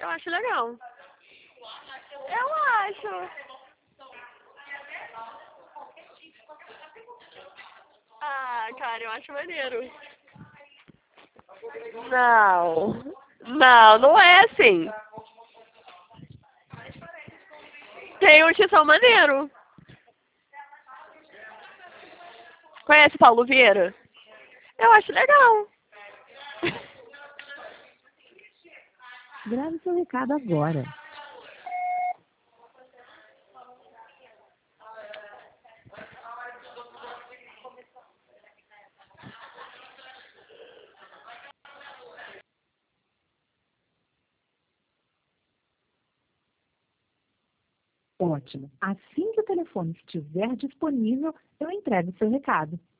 Eu acho legal. Eu acho. Ah, cara, eu acho maneiro. Não. Não, não é assim. Tem uns que são maneiro. Conhece Paulo Vieira? Eu acho legal. Grave seu recado agora. Ótimo. Assim que o telefone estiver disponível, eu entrego seu recado.